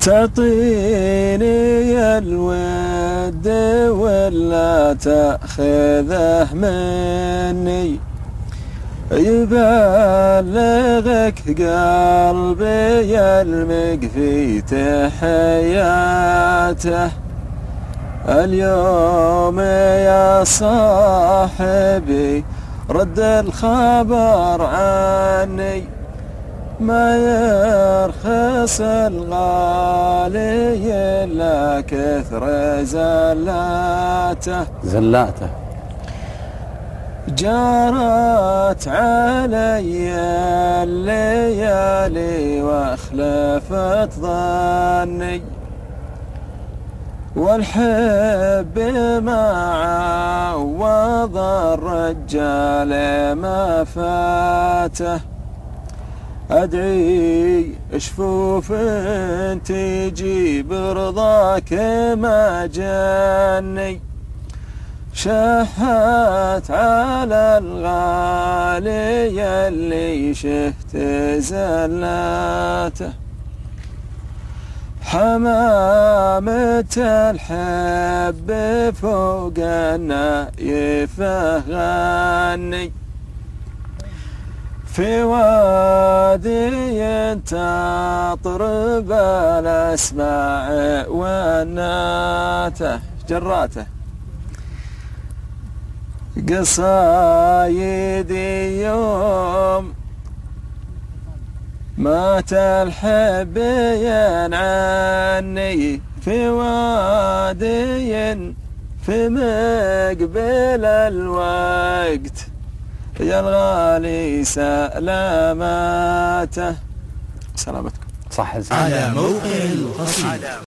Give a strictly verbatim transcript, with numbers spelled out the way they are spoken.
تعطيني الود ولا تأخذه مني، يبلغك قلبي يلمق في تحياته. اليوم يا صاحبي رد الخبر عني، ما يرخص الغالي إلا كثر زلاته. زلاته جارت علي الليالي واخلفت ظني، والحب ما عوض الرجال ما فاته. أدعي شفوف تجيب رضاك ما جاني، شهت على الغالي اللي شهت زلاته. حمامة الحب فوق النايف غني، في وادي تطرب الأسماع وناته. جراته قصايدي يوم مات الحب ينعني، في وادي في مقبل الوقت يا الغالي سلاماته. سلامتكم. صح على موقع القصيدة.